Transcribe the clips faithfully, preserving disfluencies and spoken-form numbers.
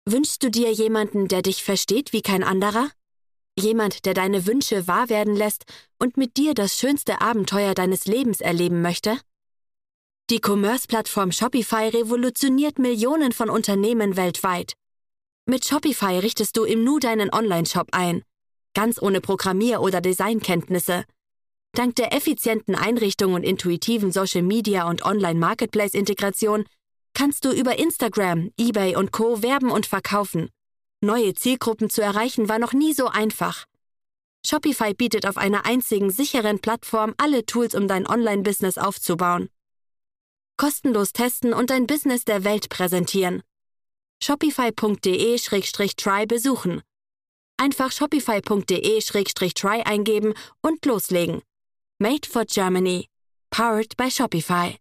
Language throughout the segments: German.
Wünschst du dir jemanden, der dich versteht wie kein anderer? Jemand, der deine Wünsche wahr werden lässt und mit dir das schönste Abenteuer deines Lebens erleben möchte? Die Commerce-Plattform Shopify revolutioniert Millionen von Unternehmen weltweit. Mit Shopify richtest du im Nu deinen Online-Shop ein, ganz ohne Programmier- oder Designkenntnisse. Dank der effizienten Einrichtung und intuitiven Social-Media- und Online-Marketplace-Integration kannst du über Instagram, eBay und Co. werben und verkaufen. Neue Zielgruppen zu erreichen war noch nie so einfach. Shopify bietet auf einer einzigen sicheren Plattform alle Tools, um dein Online-Business aufzubauen. Kostenlos testen und dein Business der Welt präsentieren. shopify punkt de slash try besuchen. Einfach shopify punkt de slash try eingeben und loslegen. Made for Germany. Powered by Shopify.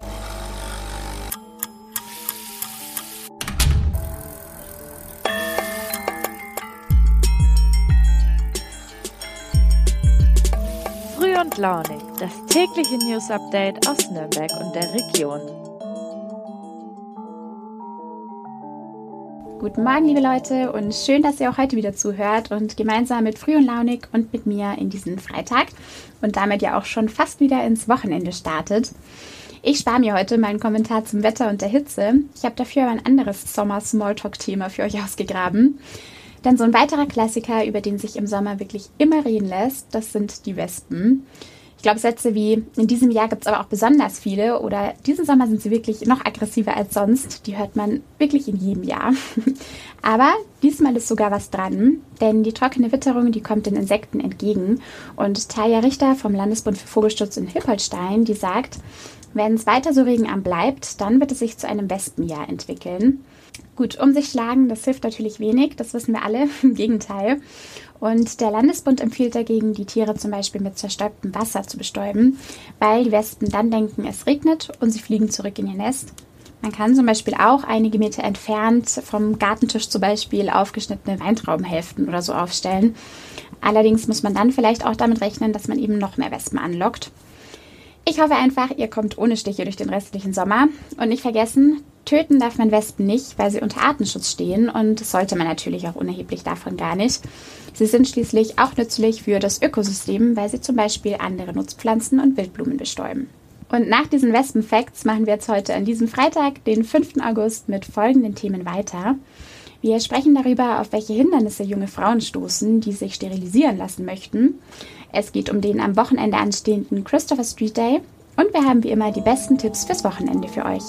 Früh und launig, das tägliche News-Update aus Nürnberg und der Region. Guten Morgen, liebe Leute, und schön, dass ihr auch heute wieder zuhört und gemeinsam mit Früh und launig und mit mir in diesen Freitag und damit ja auch schon fast wieder ins Wochenende startet. Ich spare mir heute meinen Kommentar zum Wetter und der Hitze. Ich habe dafür ein anderes Sommer-Smalltalk-Thema für euch ausgegraben. Denn so ein weiterer Klassiker, über den sich im Sommer wirklich immer reden lässt, das sind die Wespen. Ich glaube, Sätze wie, in diesem Jahr gibt es aber auch besonders viele oder diesen Sommer sind sie wirklich noch aggressiver als sonst, die hört man wirklich in jedem Jahr. Aber diesmal ist sogar was dran, denn die trockene Witterung, die kommt den Insekten entgegen. Und Taja Richter vom Landesbund für Vogelschutz in Hilpoltstein, die sagt, wenn es weiter so regenarm bleibt, dann wird es sich zu einem Wespenjahr entwickeln. Gut, um sich schlagen, das hilft natürlich wenig, das wissen wir alle, im Gegenteil. Und der Landesbund empfiehlt dagegen, die Tiere zum Beispiel mit zerstäubtem Wasser zu bestäuben, weil die Wespen dann denken, es regnet und sie fliegen zurück in ihr Nest. Man kann zum Beispiel auch einige Meter entfernt vom Gartentisch zum Beispiel aufgeschnittene Weintraubenhälften oder so aufstellen. Allerdings muss man dann vielleicht auch damit rechnen, dass man eben noch mehr Wespen anlockt. Ich hoffe einfach, ihr kommt ohne Stiche durch den restlichen Sommer und nicht vergessen, töten darf man Wespen nicht, weil sie unter Artenschutz stehen und das sollte man natürlich auch unerheblich davon gar nicht. Sie sind schließlich auch nützlich für das Ökosystem, weil sie zum Beispiel andere Nutzpflanzen und Wildblumen bestäuben. Und nach diesen Wespen-Facts machen wir jetzt heute an diesem Freitag, den fünften August, mit folgenden Themen weiter. Wir sprechen darüber, auf welche Hindernisse junge Frauen stoßen, die sich sterilisieren lassen möchten. Es geht um den am Wochenende anstehenden Christopher Street Day und wir haben wie immer die besten Tipps fürs Wochenende für euch.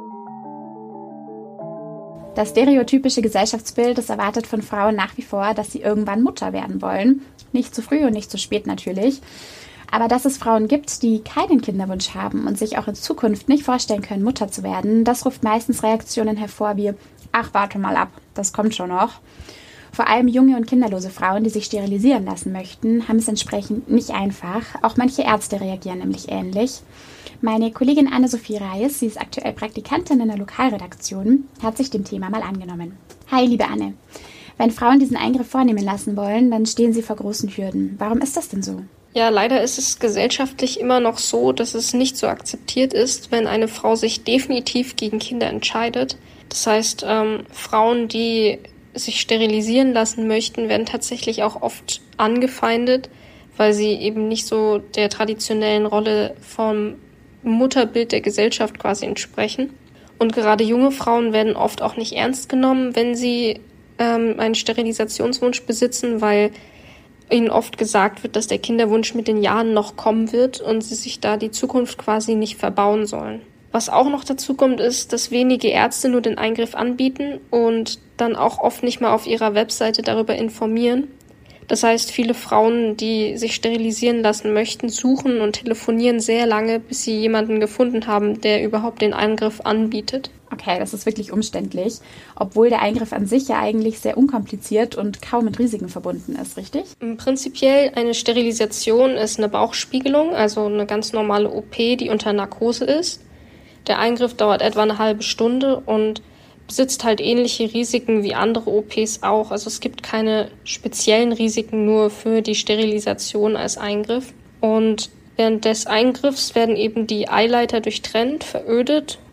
Das stereotypische Gesellschaftsbild, das erwartet von Frauen nach wie vor, dass sie irgendwann Mutter werden wollen. Nicht zu früh und nicht zu spät natürlich. Aber dass es Frauen gibt, die keinen Kinderwunsch haben und sich auch in Zukunft nicht vorstellen können, Mutter zu werden, das ruft meistens Reaktionen hervor wie, ach, warte mal ab, das kommt schon noch. Vor allem junge und kinderlose Frauen, die sich sterilisieren lassen möchten, haben es entsprechend nicht einfach. Auch manche Ärzte reagieren nämlich ähnlich. Meine Kollegin Anne-Sophie Reis, sie ist aktuell Praktikantin in der Lokalredaktion, hat sich dem Thema mal angenommen. Hi, liebe Anne. Wenn Frauen diesen Eingriff vornehmen lassen wollen, dann stehen sie vor großen Hürden. Warum ist das denn so? Ja, leider ist es gesellschaftlich immer noch so, dass es nicht so akzeptiert ist, wenn eine Frau sich definitiv gegen Kinder entscheidet. Das heißt, ähm, Frauen, die sich sterilisieren lassen möchten, werden tatsächlich auch oft angefeindet, weil sie eben nicht so der traditionellen Rolle vom Mutterbild der Gesellschaft quasi entsprechen. Und gerade junge Frauen werden oft auch nicht ernst genommen, wenn sie ähm, einen Sterilisationswunsch besitzen, weil ihnen oft gesagt wird, dass der Kinderwunsch mit den Jahren noch kommen wird und sie sich da die Zukunft quasi nicht verbauen sollen. Was auch noch dazu kommt, ist, dass wenige Ärzte nur den Eingriff anbieten und dann auch oft nicht mal auf ihrer Webseite darüber informieren. Das heißt, viele Frauen, die sich sterilisieren lassen möchten, suchen und telefonieren sehr lange, bis sie jemanden gefunden haben, der überhaupt den Eingriff anbietet. Okay, das ist wirklich umständlich, obwohl der Eingriff an sich ja eigentlich sehr unkompliziert und kaum mit Risiken verbunden ist, richtig? Prinzipiell eine Sterilisation ist eine Bauchspiegelung, also eine ganz normale O P, die unter Narkose ist. Der Eingriff dauert etwa eine halbe Stunde und besitzt halt ähnliche Risiken wie andere O Ps auch. Also es gibt keine speziellen Risiken nur für die Sterilisation als Eingriff. Und während des Eingriffs werden eben die Eileiter durchtrennt, verödet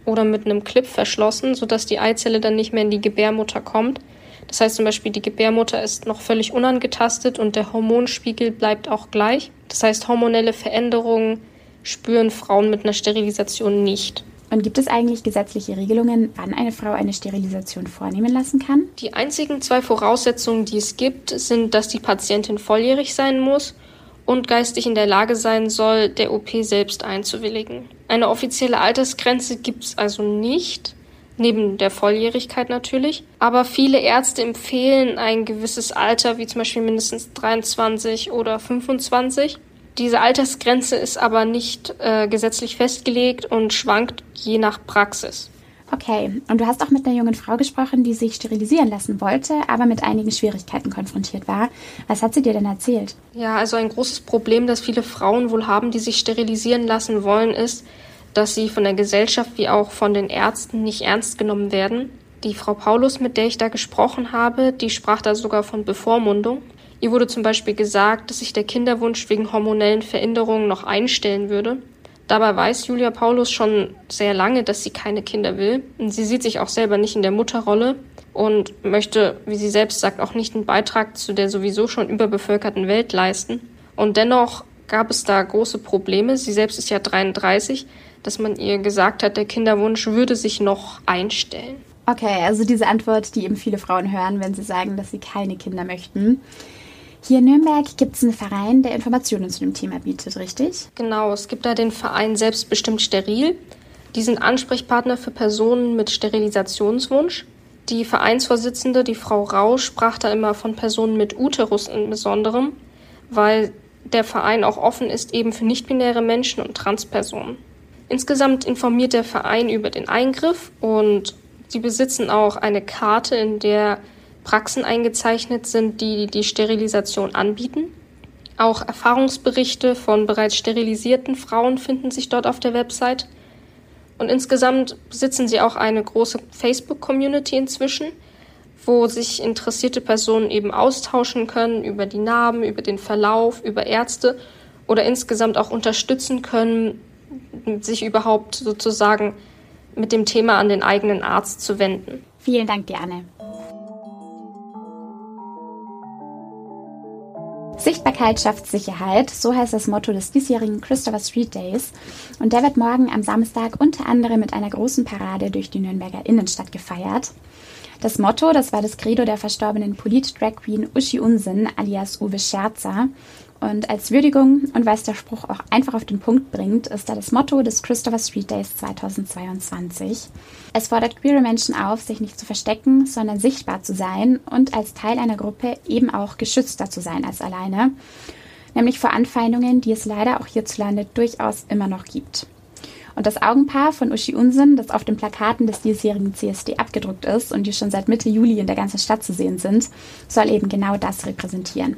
oder mit einem Clip verschlossen, sodass die Eizelle dann nicht mehr in die Gebärmutter kommt. Das heißt zum Beispiel, die Gebärmutter ist noch völlig unangetastet und der Hormonspiegel bleibt auch gleich. Das heißt, hormonelle Veränderungen spüren Frauen mit einer Sterilisation nicht. Und gibt es eigentlich gesetzliche Regelungen, wann eine Frau eine Sterilisation vornehmen lassen kann? Die einzigen zwei Voraussetzungen, die es gibt, sind, dass die Patientin volljährig sein muss und geistig in der Lage sein soll, der O P selbst einzuwilligen. Eine offizielle Altersgrenze gibt es also nicht, neben der Volljährigkeit natürlich. Aber viele Ärzte empfehlen ein gewisses Alter, wie zum Beispiel mindestens dreiundzwanzig oder fünfundzwanzig. Diese Altersgrenze ist aber nicht äh, gesetzlich festgelegt und schwankt je nach Praxis. Okay, und du hast auch mit einer jungen Frau gesprochen, die sich sterilisieren lassen wollte, aber mit einigen Schwierigkeiten konfrontiert war. Was hat sie dir denn erzählt? Ja, also ein großes Problem, das viele Frauen wohl haben, die sich sterilisieren lassen wollen, ist, dass sie von der Gesellschaft wie auch von den Ärzten nicht ernst genommen werden. Die Frau Paulus, mit der ich da gesprochen habe, die sprach da sogar von Bevormundung. Ihr wurde zum Beispiel gesagt, dass sich der Kinderwunsch wegen hormonellen Veränderungen noch einstellen würde. Dabei weiß Julia Paulus schon sehr lange, dass sie keine Kinder will. Und sie sieht sich auch selber nicht in der Mutterrolle und möchte, wie sie selbst sagt, auch nicht einen Beitrag zu der sowieso schon überbevölkerten Welt leisten. Und dennoch gab es da große Probleme. Sie selbst ist ja dreiunddreißig, dass man ihr gesagt hat, der Kinderwunsch würde sich noch einstellen. Okay, also diese Antwort, die eben viele Frauen hören, wenn sie sagen, dass sie keine Kinder möchten. Hier in Nürnberg gibt es einen Verein, der Informationen zu dem Thema bietet, richtig? Genau, es gibt da den Verein Selbstbestimmt Steril. Die sind Ansprechpartner für Personen mit Sterilisationswunsch. Die Vereinsvorsitzende, die Frau Rausch, sprach da immer von Personen mit Uterus im Besonderen, weil der Verein auch offen ist eben für nicht-binäre Menschen und Transpersonen. Insgesamt informiert der Verein über den Eingriff und sie besitzen auch eine Karte, in der Praxen eingezeichnet sind, die die Sterilisation anbieten. Auch Erfahrungsberichte von bereits sterilisierten Frauen finden sich dort auf der Website. Und insgesamt besitzen sie auch eine große Facebook-Community inzwischen, wo sich interessierte Personen eben austauschen können über die Narben, über den Verlauf, über Ärzte oder insgesamt auch unterstützen können, sich überhaupt sozusagen mit dem Thema an den eigenen Arzt zu wenden. Vielen Dank, Diane. Sichtbarkeit schafft Sicherheit, so heißt das Motto des diesjährigen Christopher Street Days. Und der wird morgen am Samstag unter anderem mit einer großen Parade durch die Nürnberger Innenstadt gefeiert. Das Motto, das war das Credo der verstorbenen Polit-Drag-Queen Uschi Unsinn alias Uwe Scherzer. Und als Würdigung und weil es der Spruch auch einfach auf den Punkt bringt, ist da das Motto des Christopher Street Days zweitausendzweiundzwanzig. Es fordert queere Menschen auf, sich nicht zu verstecken, sondern sichtbar zu sein und als Teil einer Gruppe eben auch geschützter zu sein als alleine, nämlich vor Anfeindungen, die es leider auch hierzulande durchaus immer noch gibt. Und das Augenpaar von Uschi Unsinn, das auf den Plakaten des diesjährigen C S D abgedruckt ist und die schon seit Mitte Juli in der ganzen Stadt zu sehen sind, soll eben genau das repräsentieren.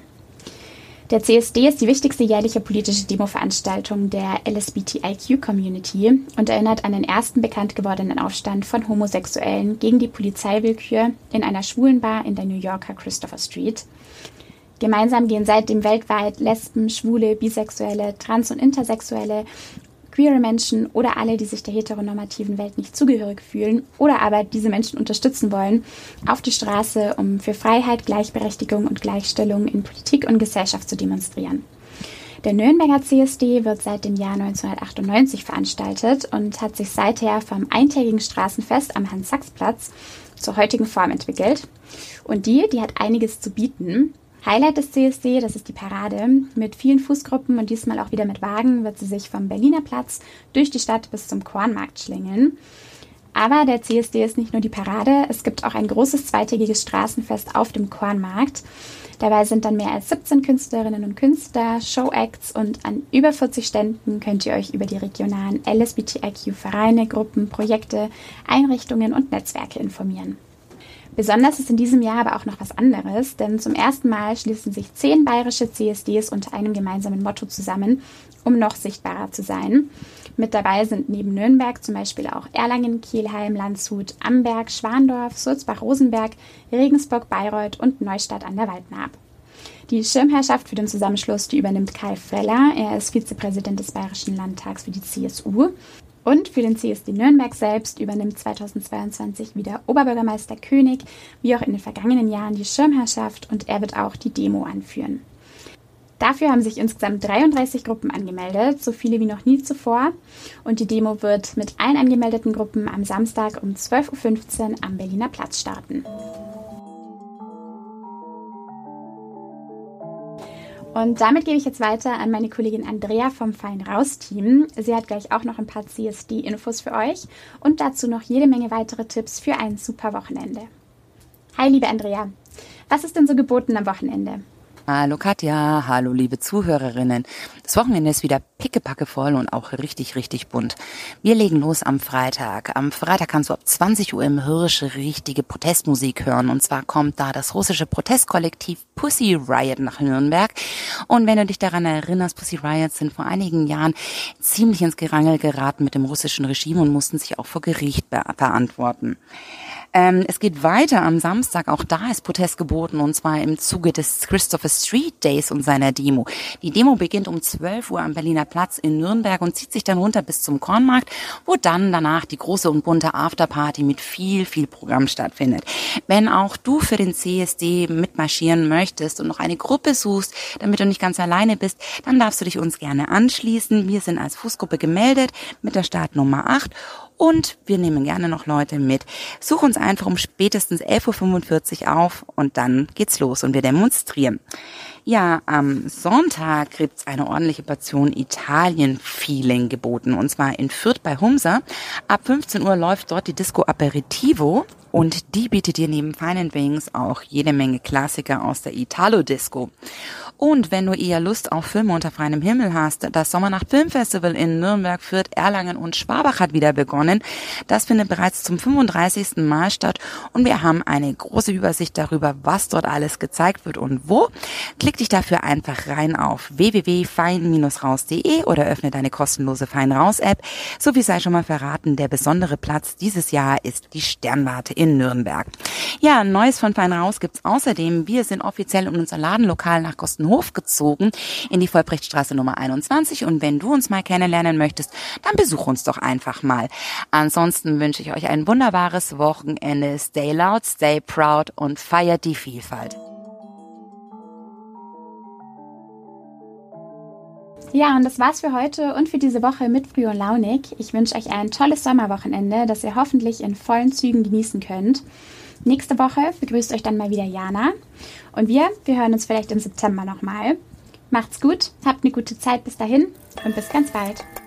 Der C S D ist die wichtigste jährliche politische Demo-Veranstaltung der L S B T I Q-Community und erinnert an den ersten bekannt gewordenen Aufstand von Homosexuellen gegen die Polizeiwillkür in einer Schwulenbar in der New Yorker Christopher Street. Gemeinsam gehen seitdem weltweit Lesben, Schwule, Bisexuelle, Trans- und Intersexuelle, queere Menschen oder alle, die sich der heteronormativen Welt nicht zugehörig fühlen oder aber diese Menschen unterstützen wollen, auf die Straße, um für Freiheit, Gleichberechtigung und Gleichstellung in Politik und Gesellschaft zu demonstrieren. Der Nürnberger C S D wird seit dem Jahr neunzehnhundertachtundneunzig veranstaltet und hat sich seither vom eintägigen Straßenfest am Hans-Sachs-Platz zur heutigen Form entwickelt. Und die, die hat einiges zu bieten. Highlight des C S D, das ist die Parade. Mit vielen Fußgruppen und diesmal auch wieder mit Wagen wird sie sich vom Berliner Platz durch die Stadt bis zum Kornmarkt schlängeln. Aber der C S D ist nicht nur die Parade, es gibt auch ein großes zweitägiges Straßenfest auf dem Kornmarkt. Dabei sind dann mehr als siebzehn Künstlerinnen und Künstler, Showacts und an über vierzig Ständen könnt ihr euch über die regionalen L S B T I Q-Vereine, Gruppen, Projekte, Einrichtungen und Netzwerke informieren. Besonders ist in diesem Jahr aber auch noch was anderes, denn zum ersten Mal schließen sich zehn bayerische C S Ds unter einem gemeinsamen Motto zusammen, um noch sichtbarer zu sein. Mit dabei sind neben Nürnberg zum Beispiel auch Erlangen, Kelheim, Landshut, Amberg, Schwandorf, Sulzbach-Rosenberg, Regensburg, Bayreuth und Neustadt an der Waldnaab. Die Schirmherrschaft für den Zusammenschluss, die übernimmt Kai Freller. Er ist Vizepräsident des Bayerischen Landtags für die C S U. Und für den C S D Nürnberg selbst übernimmt zweitausendzweiundzwanzig wieder Oberbürgermeister König, wie auch in den vergangenen Jahren, die Schirmherrschaft und er wird auch die Demo anführen. Dafür haben sich insgesamt dreiunddreißig Gruppen angemeldet, so viele wie noch nie zuvor. Und die Demo wird mit allen angemeldeten Gruppen am Samstag um zwölf Uhr fünfzehn am Berliner Platz starten. Und damit gebe ich jetzt weiter an meine Kollegin Andrea vom Fein Raus Team. Sie hat gleich auch noch ein paar C S D-Infos für euch und dazu noch jede Menge weitere Tipps für ein super Wochenende. Hi, liebe Andrea. Was ist denn so geboten am Wochenende? Hallo Katja, hallo liebe Zuhörerinnen. Das Wochenende ist wieder pickepacke voll und auch richtig, richtig bunt. Wir legen los am Freitag. Am Freitag kannst du ab zwanzig Uhr im Hirsch richtige Protestmusik hören. Und zwar kommt da das russische Protestkollektiv Pussy Riot nach Nürnberg. Und wenn du dich daran erinnerst, Pussy Riot sind vor einigen Jahren ziemlich ins Gerangel geraten mit dem russischen Regime und mussten sich auch vor Gericht be- verantworten. Ähm, es geht weiter am Samstag, auch da ist Protest geboten und zwar im Zuge des Christopher Street Days und seiner Demo. Die Demo beginnt um zwölf Uhr am Berliner Platz in Nürnberg und zieht sich dann runter bis zum Kornmarkt, wo dann danach die große und bunte Afterparty mit viel, viel Programm stattfindet. Wenn auch du für den C S D mitmarschieren möchtest und noch eine Gruppe suchst, damit du nicht ganz alleine bist, dann darfst du dich uns gerne anschließen. Wir sind als Fußgruppe gemeldet mit der Startnummer acht. Und wir nehmen gerne noch Leute mit. Such uns einfach um spätestens elf Uhr fünfundvierzig auf und dann geht's los und wir demonstrieren. Ja, am Sonntag gibt's eine ordentliche Portion Italien-Feeling geboten und zwar in Fürth bei Humsa. Ab fünfzehn Uhr läuft dort die Disco Aperitivo und die bietet dir neben Fine and Wings auch jede Menge Klassiker aus der Italo-Disco. Und wenn du eher Lust auf Filme unter freiem Himmel hast, das Sommernacht Filmfestival in Nürnberg, Fürth, Erlangen und Schwabach hat wieder begonnen. Das findet bereits zum fünfunddreißigsten Mal statt und wir haben eine große Übersicht darüber, was dort alles gezeigt wird und wo. Klick dich dafür einfach rein auf w w w punkt fein raus punkt de oder öffne deine kostenlose Fein Raus App. So wie sei schon mal verraten, der besondere Platz dieses Jahr ist die Sternwarte in Nürnberg. Ja, Neues von Fein Raus gibt's außerdem. Wir sind offiziell in unser Ladenlokal nach Gostenhof gezogen, in die Vollbrechtstraße Nummer einundzwanzig. Und wenn du uns mal kennenlernen möchtest, dann besuch uns doch einfach mal. Ansonsten wünsche ich euch ein wunderbares Wochenende. Stay loud, stay proud und feiert die Vielfalt. Ja, und das war's für heute und für diese Woche mit Früh und Launig. Ich wünsche euch ein tolles Sommerwochenende, das ihr hoffentlich in vollen Zügen genießen könnt. Nächste Woche begrüßt euch dann mal wieder Jana. Und wir, wir hören uns vielleicht im September nochmal. Macht's gut, habt eine gute Zeit bis dahin und bis ganz bald.